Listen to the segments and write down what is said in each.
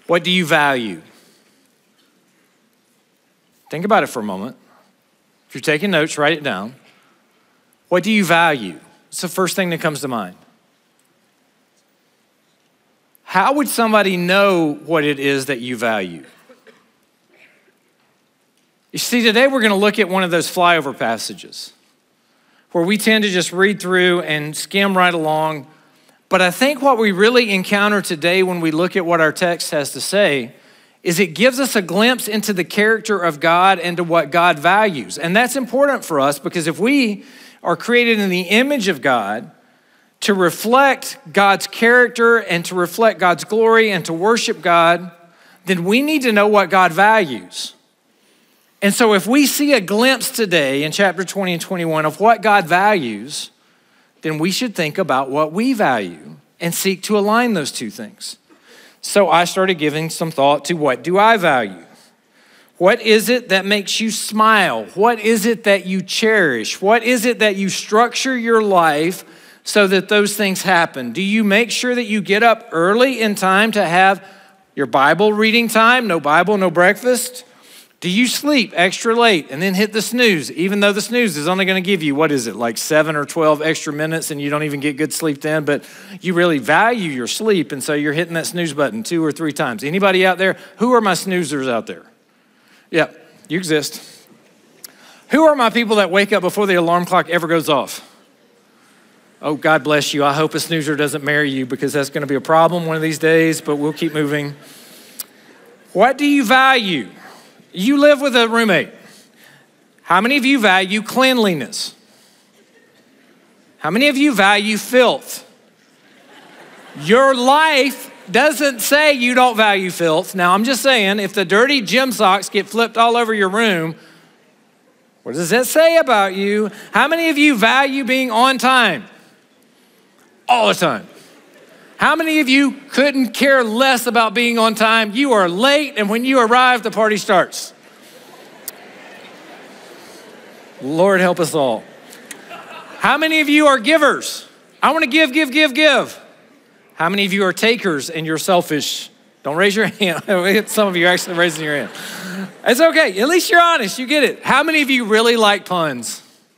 What do you value? Think about it for a moment. If you're taking notes, write it down. What do you value? It's the first thing that comes to mind. How would somebody know what it is that you value? You see, today we're going to look at one of those flyover passages where we tend to just read through and skim right along. But I think what we really encounter today when we look at what our text has to say is it gives us a glimpse into the character of God and to what God values. And that's important for us because if we are created in the image of God to reflect God's character and to reflect God's glory and to worship God, then we need to know what God values. And so if we see a glimpse today in chapter 20 and 21 of what God values, then we should think about what we value and seek to align those two things. So I started giving some thought to what do I value? What is it that makes you smile? What is it that you cherish? What is it that you structure your life so that those things happen? Do you make sure that you get up early in time to have your Bible reading time? No Bible, no breakfast? Do you sleep extra late and then hit the snooze, even though the snooze is only going to give you, what is it, like 7 or 12 extra minutes and you don't even get good sleep then, but you really value your sleep and so you're hitting that snooze button 2 or 3 times. Anybody out there? Who are my snoozers out there? Yeah, you exist. Who are my people that wake up before the alarm clock ever goes off? Oh, God bless you. I hope a snoozer doesn't marry you because that's going to be a problem one of these days, but we'll keep moving. What do you value? You live with a roommate. How many of you value cleanliness? How many of you value filth? Your life doesn't say you don't value filth. Now, I'm just saying, if the dirty gym socks get flipped all over your room, what does that say about you? How many of you value being on time? All the time. How many of you couldn't care less about being on time? You are late, and when you arrive, the party starts. Lord help us all. How many of you are givers? I want to give. How many of you are takers and you're selfish? Don't raise your hand. Some of you are actually raising your hand. It's okay. At least you're honest. You get it. How many of you really like puns?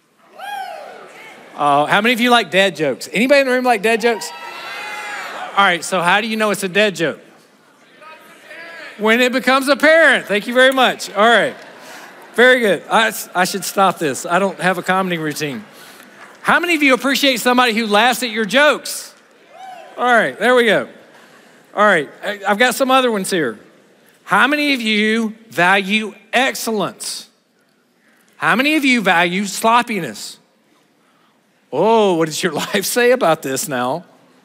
How many of you like dad jokes? Anybody in the room like dad jokes? All right, so how do you know it's a dad joke? When it becomes apparent. Thank you very much. All right, very good. I should stop this. I don't have a comedy routine. How many of you appreciate somebody who laughs at your jokes? All right, there we go. All right, I've got some other ones here. How many of you value excellence? How many of you value sloppiness? Oh, what does your life say about this now?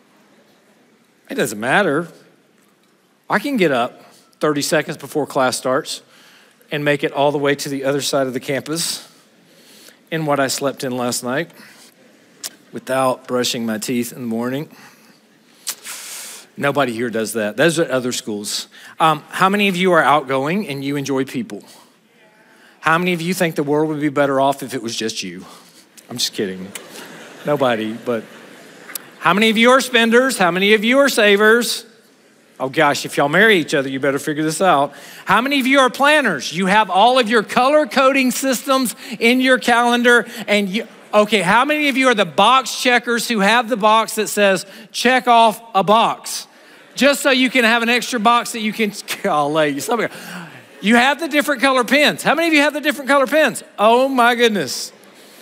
It doesn't matter. I can get up 30 seconds before class starts and make it all the way to the other side of the campus in what I slept in last night without brushing my teeth in the morning. Nobody here does that. Those are other schools. How many of you are outgoing and you enjoy people? How many of you think the world would be better off if it was just you? I'm just kidding. Nobody, but how many of you are spenders? How many of you are savers? Oh gosh, if y'all marry each other, you better figure this out. How many of you are planners? You have all of your color coding systems in your calendar and okay, how many of you are the box checkers who have the box that says check off a box? Just so you can have an extra box that you can, you have the different color pens. How many of you have the different color pens? Oh my goodness.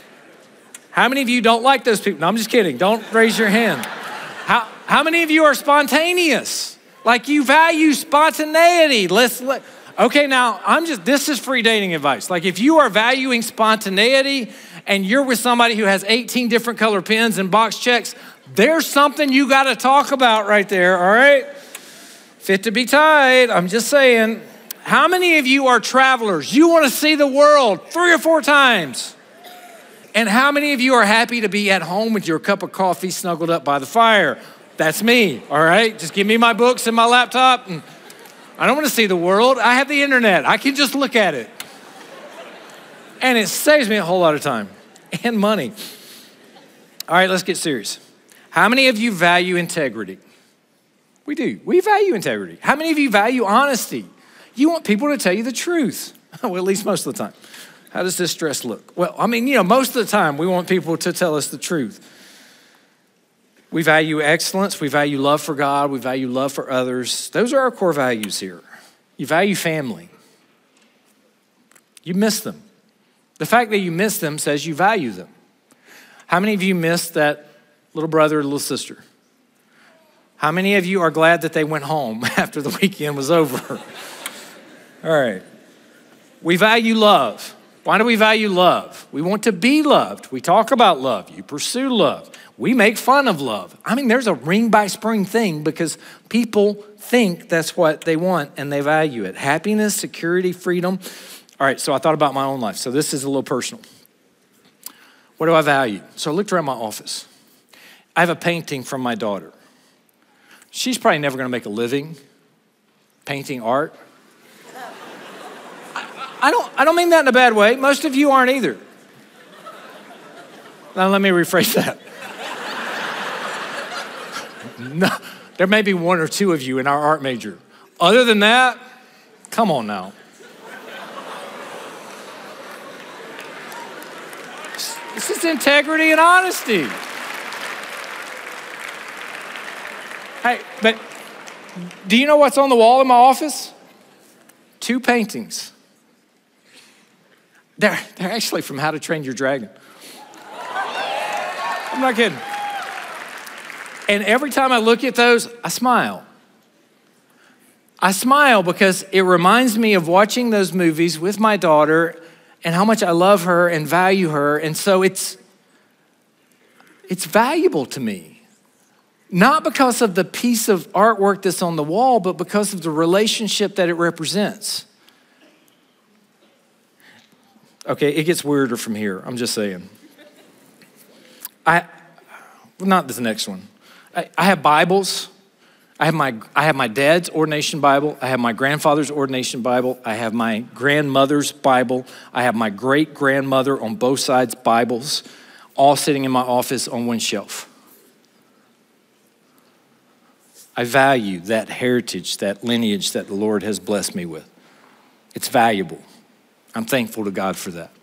How many of you don't like those people? No, I'm just kidding. Don't raise your hand. How many of you are spontaneous? Like you value spontaneity. Okay, now this is free dating advice. Like if you are valuing spontaneity and you're with somebody who has 18 different color pens and box checks, there's something you got to talk about right there, all right? Fit to be tied, I'm just saying. How many of you are travelers? You want to see the world 3 or 4 times. And how many of you are happy to be at home with your cup of coffee snuggled up by the fire? That's me, all right? Just give me my books and my laptop. And I don't want to see the world. I have the internet. I can just look at it. And it saves me a whole lot of time and money. All right, let's get serious. How many of you value integrity? We do. We value integrity. How many of you value honesty? You want people to tell you the truth. Well, at least most of the time. How does this dress look? Well, I mean, most of the time we want people to tell us the truth. We value excellence. We value love for God. We value love for others. Those are our core values here. You value family. You miss them. The fact that you miss them says you value them. How many of you missed that little brother or little sister? How many of you are glad that they went home after the weekend was over? All right. We value love. Why do we value love? We want to be loved. We talk about love. You pursue love. We make fun of love. I mean, there's a ring by spring thing because people think that's what they want and they value it. Happiness, security, freedom. All right, so I thought about my own life. So this is a little personal. What do I value? So I looked around my office. I have a painting from my daughter. She's probably never gonna make a living painting art. I don't mean that in a bad way. Most of you aren't either. Now let me rephrase that. No, there may be one or two of you in our art major. Other than that, come on now. This is integrity and honesty. Hey, but do you know what's on the wall in my office? 2 paintings. They're actually from How to Train Your Dragon. I'm not kidding. And every time I look at those, I smile. I smile because it reminds me of watching those movies with my daughter and how much I love her and value her. And so it's valuable to me. Not because of the piece of artwork that's on the wall, but because of the relationship that it represents. Okay, it gets weirder from here. I'm just saying. Not this next one. I have Bibles. I have my dad's ordination Bible. I have my grandfather's ordination Bible. I have my grandmother's Bible. I have my great-grandmother on both sides Bibles, all sitting in my office on one shelf. I value that heritage, that lineage that the Lord has blessed me with. It's valuable. I'm thankful to God for that.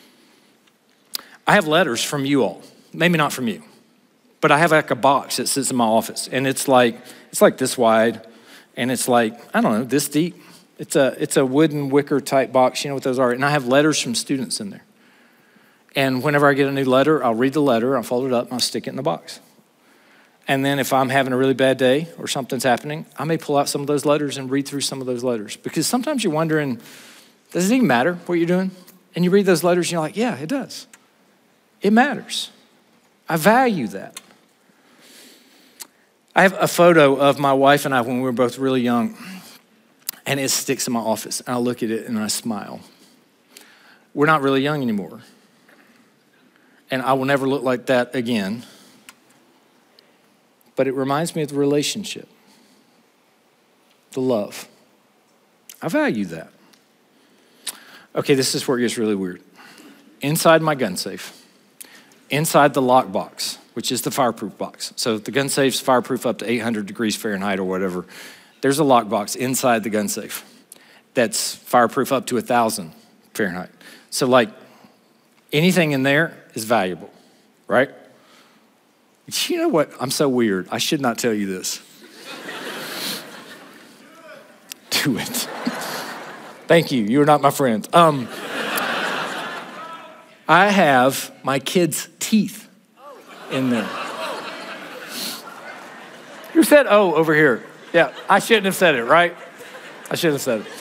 I have letters from you all. Maybe not from you, but I have like a box that sits in my office, and it's like this wide, and it's like, I don't know, this deep. It's a wooden wicker type box. You know what those are? And I have letters from students in there. And whenever I get a new letter, I'll read the letter, I'll fold it up, and I'll stick it in the box. And then if I'm having a really bad day or something's happening, I may pull out some of those letters and read through some of those letters. Because sometimes you're wondering, does it even matter what you're doing? And you read those letters and you're like, yeah, it does. It matters. I value that. I have a photo of my wife and I when we were both really young, and it sticks in my office. And I look at it and I smile. We're not really young anymore. And I will never look like that again. But it reminds me of the relationship, the love. I value that. Okay, this is where it gets really weird. Inside my gun safe, inside the lock box, which is the fireproof box. So the gun safe's fireproof up to 800 degrees Fahrenheit or whatever. There's a lock box inside the gun safe that's fireproof up to 1,000 Fahrenheit. So like anything in there is valuable, right? You know what? I'm so weird. I should not tell you this. Do it. Thank you. You are not my friend. I have my kids' teeth in there. Who said "oh" over here? Yeah, I shouldn't have said it, right? I shouldn't have said it.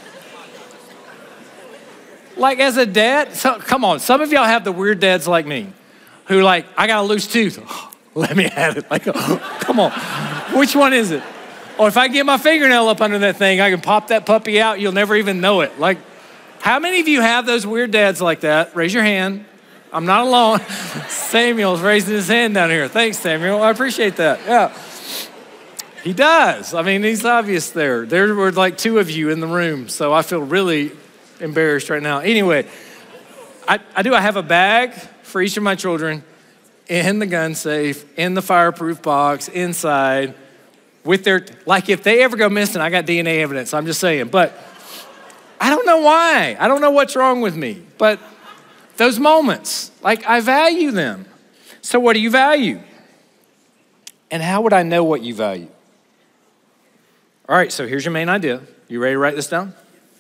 Like as a dad, come on, some of y'all have the weird dads like me who like, I got a loose tooth. Let me have it. Like, oh, come on. Which one is it? Or if I get my fingernail up under that thing, I can pop that puppy out. You'll never even know it. Like, how many of you have those weird dads like that? Raise your hand. I'm not alone. Samuel's raising his hand down here. Thanks, Samuel. I appreciate that. Yeah. He does. I mean, he's obvious there. There were like 2 of you in the room, so I feel really embarrassed right now. Anyway, I have a bag for each of my children in the gun safe, in the fireproof box, inside, with their, like if they ever go missing, I got DNA evidence, I'm just saying. But I don't know why. I don't know what's wrong with me. But those moments, like I value them. So what do you value? And how would I know what you value? All right, so here's your main idea. You ready to write this down?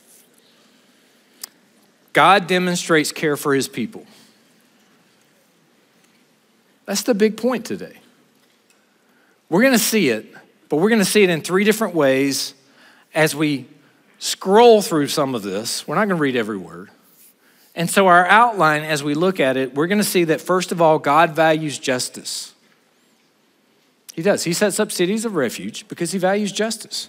God demonstrates care for his people. That's the big point today. We're going to see it, but we're going to see it in three different ways as we scroll through some of this. We're not going to read every word. And so our outline, as we look at it, we're going to see that first of all, God values justice. He does. He sets up cities of refuge because he values justice.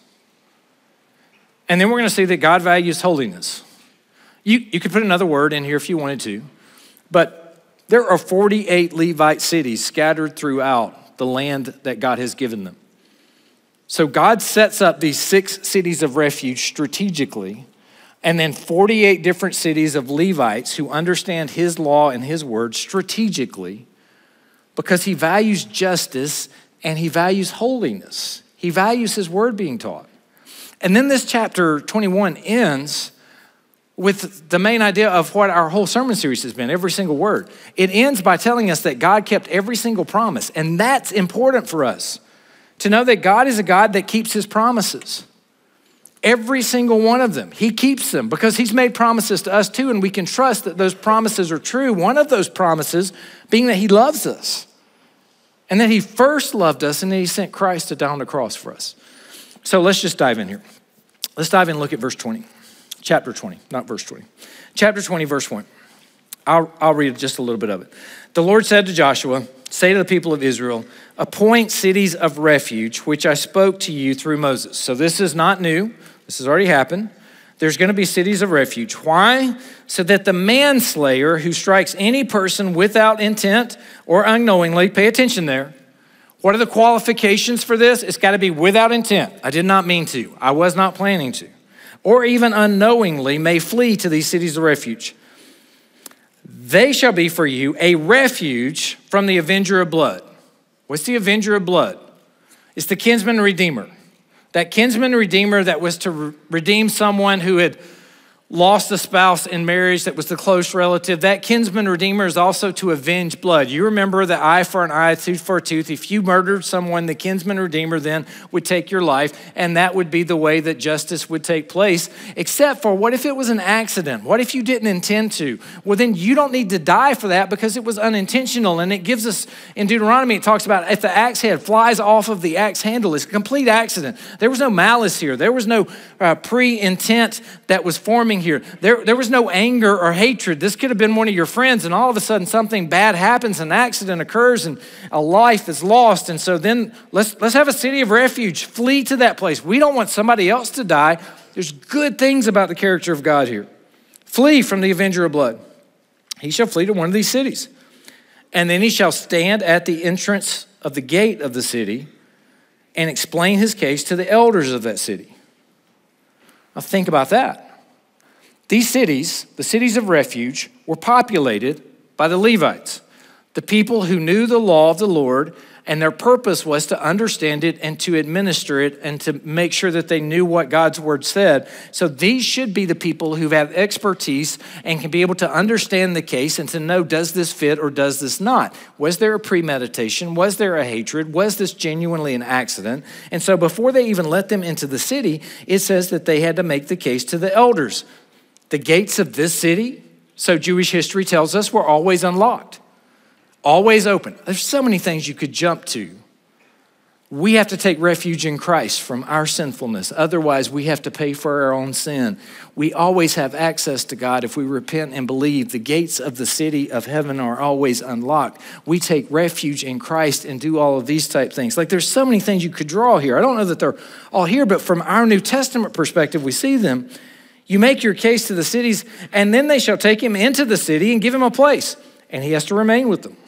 And then we're going to see that God values holiness. You could put another word in here if you wanted to, but there are 48 Levite cities scattered throughout the land that God has given them. So God sets up these 6 cities of refuge strategically, and then 48 different cities of Levites who understand his law and his word strategically because he values justice and he values holiness. He values his word being taught. And then this chapter 21 ends with the main idea of what our whole sermon series has been, every single word. It ends by telling us that God kept every single promise, and that's important for us to know that God is a God that keeps his promises. Every single one of them, he keeps them because he's made promises to us too, and we can trust that those promises are true. One of those promises being that he loves us and that he first loved us and then he sent Christ to die on the cross for us. So let's just dive in here. Let's dive in and look at verse 20. Chapter 20, not verse 20. Chapter 20, verse 1. I'll read just a little bit of it. The Lord said to Joshua, say to the people of Israel, appoint cities of refuge, which I spoke to you through Moses. So this is not new. This has already happened. There's going to be cities of refuge. Why? So that the manslayer who strikes any person without intent or unknowingly, pay attention there. What are the qualifications for this? It's got to be without intent. I did not mean to. I was not planning to. Or even unknowingly may flee to these cities of refuge. They shall be for you a refuge from the avenger of blood. What's the avenger of blood? It's the kinsman redeemer. That kinsman redeemer that was to redeem someone who had lost a spouse in marriage that was the close relative. That kinsman redeemer is also to avenge blood. You remember the eye for an eye, tooth for a tooth. If you murdered someone, the kinsman redeemer then would take your life, and that would be the way that justice would take place. Except for, what if it was an accident? What if you didn't intend to? Well, then you don't need to die for that because it was unintentional. And it gives us, in Deuteronomy, it talks about if the axe head flies off of the axe handle, it's a complete accident. There was no malice here. There was no pre-intent that was forming here. There was no anger or hatred. This could have been one of your friends, and all of a sudden something bad happens, an accident occurs, and a life is lost. And so then let's have a city of refuge. Flee to that place. We don't want somebody else to die. There's good things about the character of God here. Flee from the avenger of blood. He shall flee to one of these cities. And then he shall stand at the entrance of the gate of the city and explain his case to the elders of that city. Now think about that. These cities, the cities of refuge, were populated by the Levites, the people who knew the law of the Lord, and their purpose was to understand it and to administer it and to make sure that they knew what God's word said. So these should be the people who have expertise and can be able to understand the case and to know, does this fit or does this not? Was there a premeditation? Was there a hatred? Was this genuinely an accident? And so before they even let them into the city, it says that they had to make the case to the elders. The gates of this city, so Jewish history tells us, were always unlocked, always open. There's so many things you could jump to. We have to take refuge in Christ from our sinfulness. Otherwise, we have to pay for our own sin. We always have access to God if we repent and believe. The gates of the city of heaven are always unlocked. We take refuge in Christ and do all of these type things. Like, there's so many things you could draw here. I don't know that they're all here, but from our New Testament perspective, we see them. You make your case to the cities, and then they shall take him into the city and give him a place, and he has to remain with them.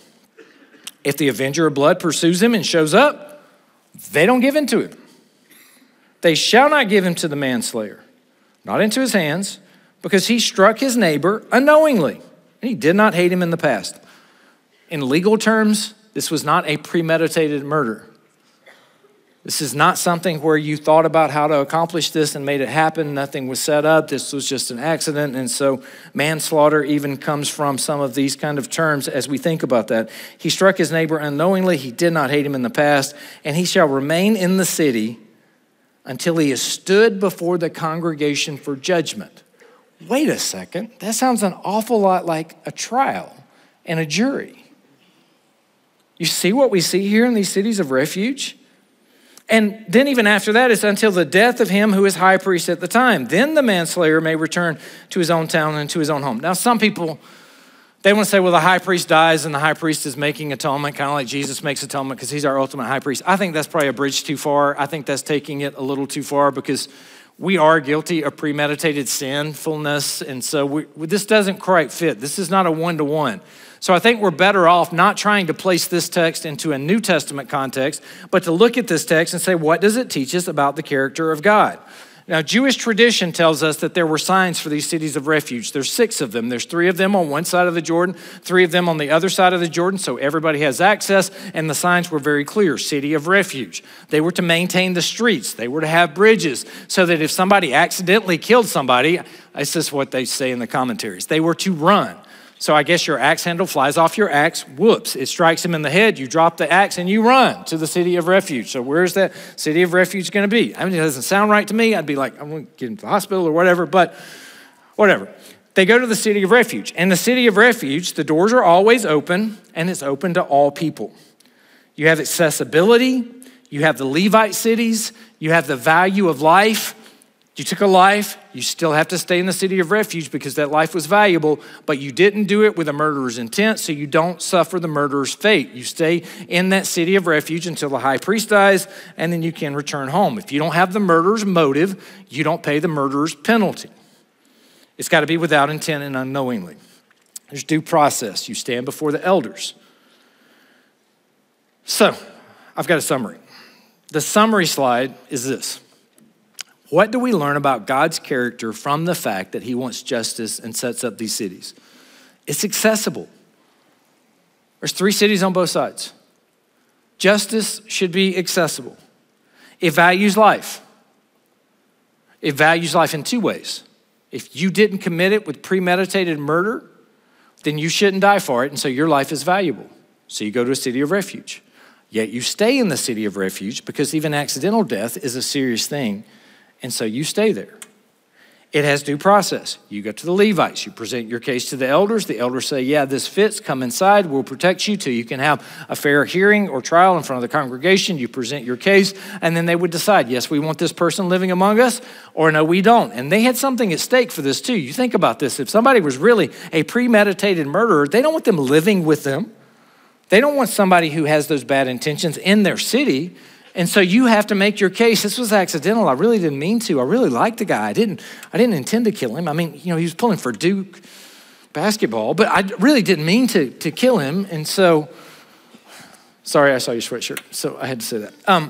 If the avenger of blood pursues him and shows up, they don't give in to him. They shall not give him to the manslayer, not into his hands, because he struck his neighbor unknowingly, and he did not hate him in the past. In legal terms, this was not a premeditated murder. This is not something where you thought about how to accomplish this and made it happen. Nothing was set up. This was just an accident. And so manslaughter even comes from some of these kind of terms as we think about that. He struck his neighbor unknowingly. He did not hate him in the past. And he shall remain in the city until he is stood before the congregation for judgment. Wait a second. That sounds an awful lot like a trial and a jury. You see what we see here in these cities of refuge? And then even after that, it's until the death of him who is high priest at the time. Then the manslayer may return to his own town and to his own home. Now, some people, they want to say, well, the high priest dies and the high priest is making atonement, kind of like Jesus makes atonement because he's our ultimate high priest. I think that's probably a bridge too far. I think that's taking it a little too far because we are guilty of premeditated sinfulness. And so this doesn't quite fit. This is not a one-to-one. So I think we're better off not trying to place this text into a New Testament context, but to look at this text and say, what does it teach us about the character of God? Now, Jewish tradition tells us that there were signs for these cities of refuge. There's 6 of them. There's 3 of them on one side of the Jordan, 3 of them on the other side of the Jordan, so everybody has access, and the signs were very clear, city of refuge. They were to maintain the streets. They were to have bridges so that if somebody accidentally killed somebody, this is what they say in the commentaries, they were to run. So I guess your axe handle flies off your axe, whoops, it strikes him in the head, you drop the axe and you run to the city of refuge. So where's that city of refuge gonna be? I mean, it doesn't sound right to me. I'd be like, I'm gonna get into the hospital or whatever, but whatever. They go to the city of refuge. And the city of refuge, the doors are always open and it's open to all people. You have accessibility, you have the Levite cities, you have the value of life. You took a life, you still have to stay in the city of refuge because that life was valuable, but you didn't do it with a murderer's intent, so you don't suffer the murderer's fate. You stay in that city of refuge until the high priest dies, and then you can return home. If you don't have the murderer's motive, you don't pay the murderer's penalty. It's got to be without intent and unknowingly. There's due process. You stand before the elders. So, I've got a summary. The summary slide is this. What do we learn about God's character from the fact that he wants justice and sets up these cities? It's accessible. There's 3 cities on both sides. Justice should be accessible. It values life. It values life in 2 ways. If you didn't commit it with premeditated murder, then you shouldn't die for it, and so your life is valuable. So you go to a city of refuge. Yet you stay in the city of refuge because even accidental death is a serious thing. And so you stay there. It has due process. You go to the Levites. You present your case to the elders. The elders say, yeah, this fits. Come inside. We'll protect you till you can have a fair hearing or trial in front of the congregation. You present your case, and then they would decide, yes, we want this person living among us, or no, we don't. And they had something at stake for this too. You think about this. If somebody was really a premeditated murderer, they don't want them living with them. They don't want somebody who has those bad intentions in their city. And so you have to make your case. This was accidental. I really didn't mean to. I really liked the guy. I didn't intend to kill him. I mean, he was pulling for Duke basketball, but I really didn't mean to kill him. And so, sorry, I saw your sweatshirt, so I had to say that.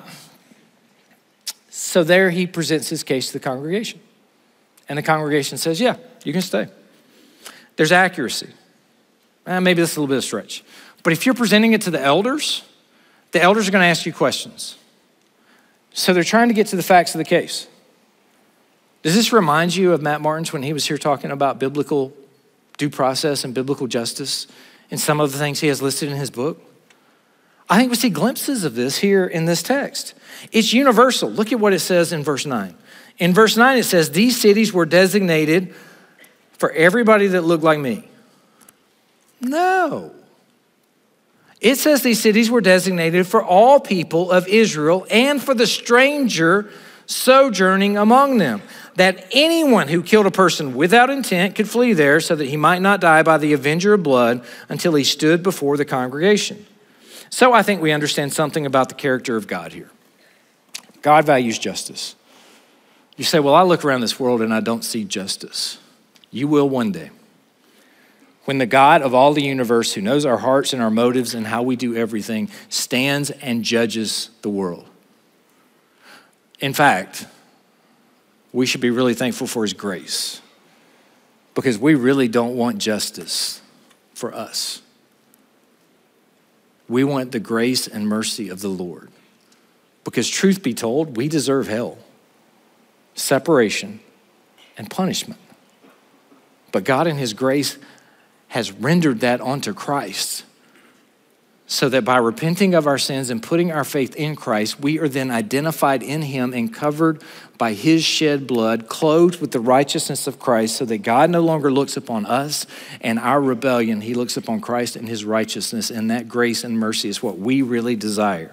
So there he presents his case to the congregation. And the congregation says, yeah, you can stay. There's accuracy. Maybe that's a little bit of a stretch. But if you're presenting it to the elders are going to ask you questions. So they're trying to get to the facts of the case. Does this remind you of Matt Martins when he was here talking about biblical due process and biblical justice and some of the things he has listed in his book? I think we see glimpses of this here in this text. It's universal. Look at what it says in verse 9. In verse 9, it says, these cities were designated for everybody that looked like me. No. It says these cities were designated for all people of Israel and for the stranger sojourning among them, that anyone who killed a person without intent could flee there so that he might not die by the avenger of blood until he stood before the congregation. So I think we understand something about the character of God here. God values justice. You say, well, I look around this world and I don't see justice. You will one day. When the God of all the universe, who knows our hearts and our motives and how we do everything, stands and judges the world. In fact, we should be really thankful for his grace because we really don't want justice for us. We want the grace and mercy of the Lord Because truth be told, we deserve hell, separation, and punishment. But God in his grace has rendered that onto Christ, so that by repenting of our sins and putting our faith in Christ, we are then identified in him and covered by his shed blood, clothed with the righteousness of Christ, so that God no longer looks upon us and our rebellion. He looks upon Christ and his righteousness, and that grace and mercy is what we really desire.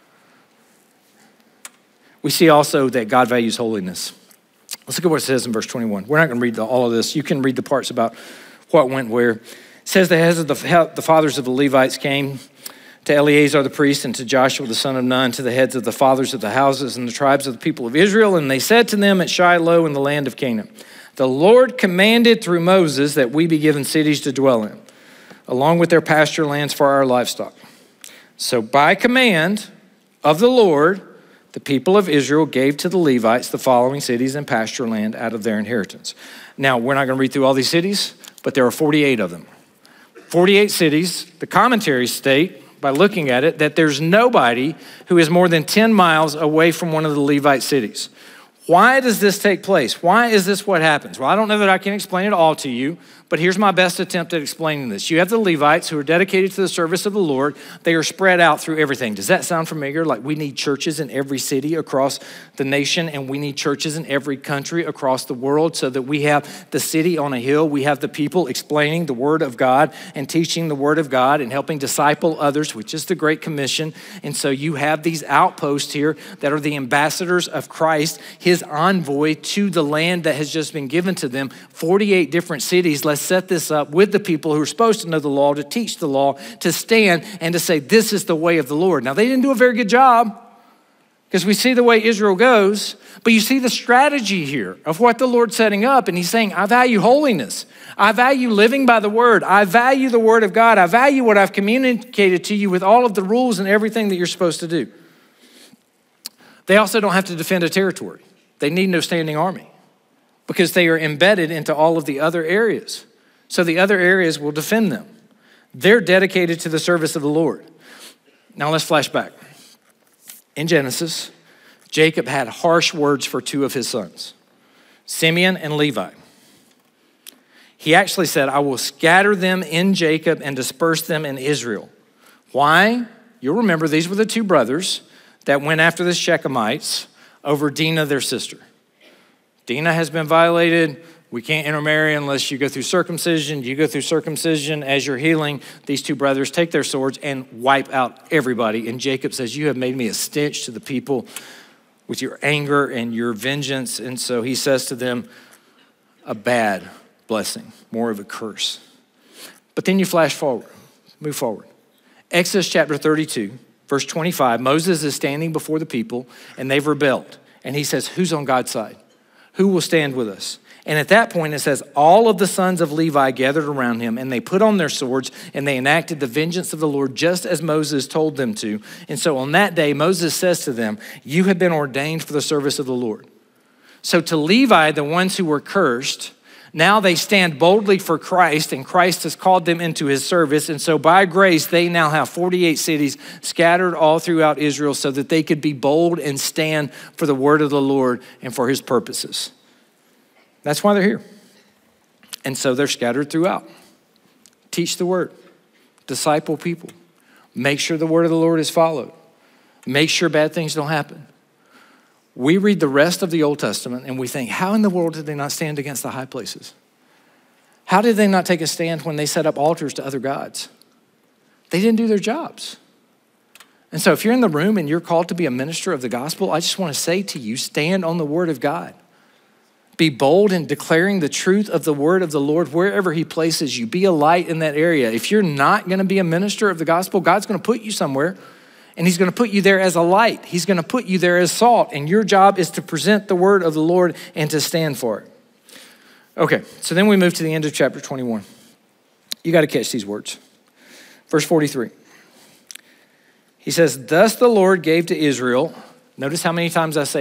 We see also that God values holiness. Let's look at what it says in verse 21. We're not going to read all of this. You can read the parts about what went where. It says the heads of the fathers of the Levites came to Eleazar the priest and to Joshua the son of Nun, to the heads of the fathers of the houses and the tribes of the people of Israel. And they said to them at Shiloh in the land of Canaan, the Lord commanded through Moses that we be given cities to dwell in, along with their pasture lands for our livestock. So by command of the Lord, the people of Israel gave to the Levites the following cities and pasture land out of their inheritance. Now, we're not going to read through all these cities, but there are 48 of them. 48 cities. The commentaries state, by looking at it, that there's nobody who is more than 10 miles away from one of the Levite cities. Why does this take place? Why is this what happens? Well, I don't know that I can explain it all to you, but here's my best attempt at explaining this. You have the Levites who are dedicated to the service of the Lord. They are spread out through everything. Does that sound familiar? Like we need churches in every city across the nation, and we need churches in every country across the world, so that we have the city on a hill. We have the people explaining the word of God and teaching the word of God and helping disciple others, which is the Great Commission. And so you have these outposts here that are the ambassadors of Christ, his envoy to the land that has just been given to them. 48 different cities. Let's set this up with the people who are supposed to know the law, to teach the law, to stand and to say, this is the way of the Lord. Now, they didn't do a very good job, because we see the way Israel goes, but you see the strategy here of what the Lord's setting up. And he's saying, I value holiness. I value living by the word. I value the word of God. I value what I've communicated to you with all of the rules and everything that you're supposed to do. They also don't have to defend a territory. They need no standing army, because they are embedded into all of the other areas. So the other areas will defend them. They're dedicated to the service of the Lord. Now let's flash back. In Genesis, Jacob had harsh words for two of his sons, Simeon and Levi. He actually said, I will scatter them in Jacob and disperse them in Israel. Why? You'll remember these were the two brothers that went after the Shechemites over Dinah, their sister. Dinah has been violated. We can't intermarry unless you go through circumcision. You go through circumcision as you're healing. These two brothers take their swords and wipe out everybody. And Jacob says, you have made me a stench to the people with your anger and your vengeance. And so he says to them, a bad blessing, more of a curse. But then you flash forward, move forward. Exodus chapter 32, verse 25, Moses is standing before the people and they've rebelled. And he says, who's on God's side? Who will stand with us? And at that point, it says, all of the sons of Levi gathered around him, and they put on their swords, and they enacted the vengeance of the Lord just as Moses told them to. And so on that day, Moses says to them, you have been ordained for the service of the Lord. So to Levi, the ones who were cursed, now they stand boldly for Christ, and Christ has called them into his service. And so by grace, they now have 48 cities scattered all throughout Israel, so that they could be bold and stand for the word of the Lord and for his purposes. That's why they're here. And so they're scattered throughout. Teach the word. Disciple people. Make sure the word of the Lord is followed. Make sure bad things don't happen. We read the rest of the Old Testament and we think, how in the world did they not stand against the high places? How did they not take a stand when they set up altars to other gods? They didn't do their jobs. And so if you're in the room and you're called to be a minister of the gospel, I just want to say to you, stand on the word of God. Be bold in declaring the truth of the word of the Lord wherever he places you. Be a light in that area. If you're not going to be a minister of the gospel, God's going to put you somewhere, and he's going to put you there as a light. He's going to put you there as salt, and your job is to present the word of the Lord and to stand for it. Okay, so then we move to the end of chapter 21. You got to catch these words. Verse 43. He says, thus the Lord gave to Israel, notice how many times I say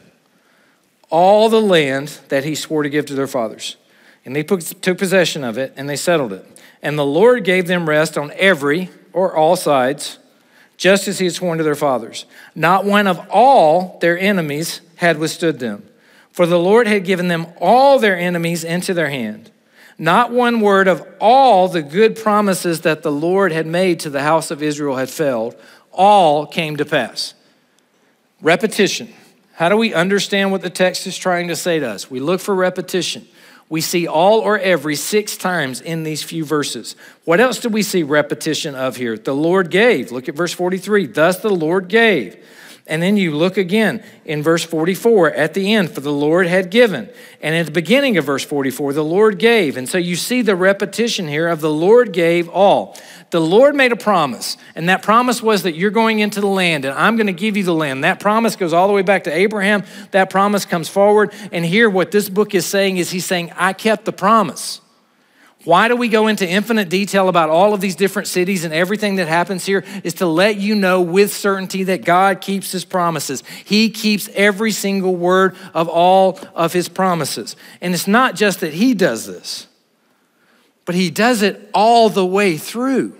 all the land that he swore to give to their fathers. And they took possession of it, and they settled it. And the Lord gave them rest on every or all sides, just as he had sworn to their fathers. Not one of all their enemies had withstood them, for the Lord had given them all their enemies into their hand. Not one word of all the good promises that the Lord had made to the house of Israel had failed. All came to pass. Repetition. How do we understand what the text is trying to say to us? We look for repetition. We see all or every 6 times in these few verses. What else do we see repetition of here? The Lord gave. Look at verse 43. Thus the Lord gave. And then you look again in verse 44 at the end, for the Lord had given. And at the beginning of verse 44, the Lord gave. And so you see the repetition here of the Lord gave all. The Lord made a promise, and that promise was that you're going into the land, and I'm going to give you the land. That promise goes all the way back to Abraham. That promise comes forward. And here what this book is saying is he's saying, I kept the promise. Why do we go into infinite detail about all of these different cities and everything that happens here? Is to let you know with certainty that God keeps his promises. He keeps every single word of all of his promises. And it's not just that he does this, but he does it all the way through.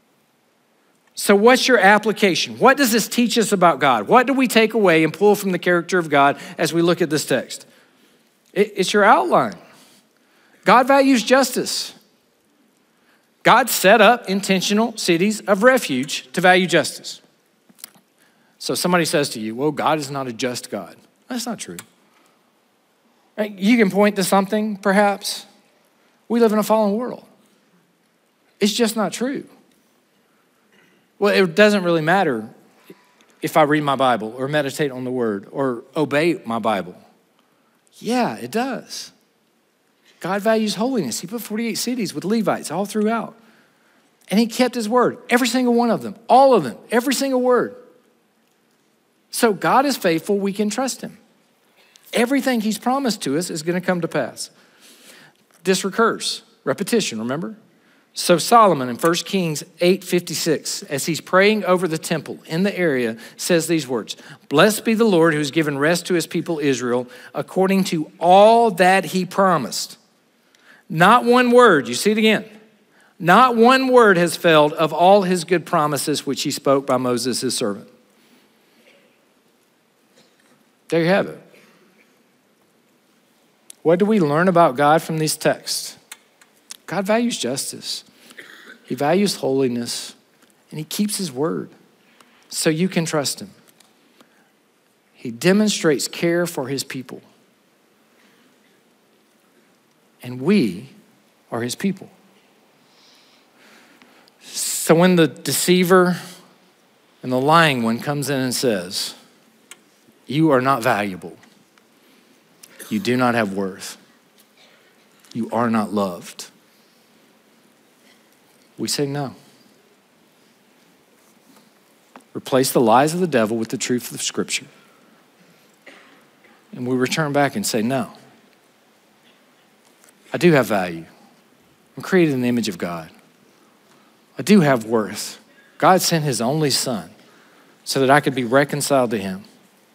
So what's your application? What does this teach us about God? What do we take away and pull from the character of God as we look at this text? It's your outline. God values justice. God set up intentional cities of refuge to value justice. So somebody says to you, well, God is not a just God. That's not true. Right? You can point to something, perhaps. We live in a fallen world. It's just not true. Well, it doesn't really matter if I read my Bible or meditate on the word or obey my Bible. Yeah, it does. God values holiness. He put 48 cities with Levites all throughout. And he kept his word, every single one of them, all of them, every single word. So God is faithful, we can trust him. Everything he's promised to us is going to come to pass. This recurs, repetition, remember? So Solomon in 1 Kings 8:56, as he's praying over the temple in the area, says these words, blessed be the Lord who has given rest to his people Israel according to all that he promised. Not one word, you see it again, not one word has failed of all his good promises which he spoke by Moses his servant. There you have it. What do we learn about God from these texts? God values justice. He values holiness, and he keeps his word so you can trust him. He demonstrates care for his people. And we are his people. So when the deceiver and the lying one comes in and says, you are not valuable, you do not have worth, you are not loved, we say no. Replace the lies of the devil with the truth of Scripture. And we return back and say, no, I do have value. I'm created in the image of God. I do have worth. God sent his only son so that I could be reconciled to him.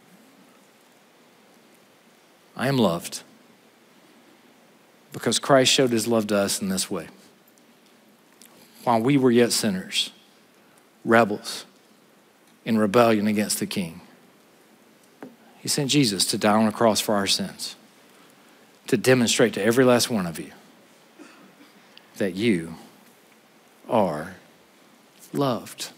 I am loved because Christ showed his love to us in this way. While we were yet sinners, rebels, in rebellion against the King, he sent Jesus to die on a cross for our sins, to demonstrate to every last one of you that you are loved.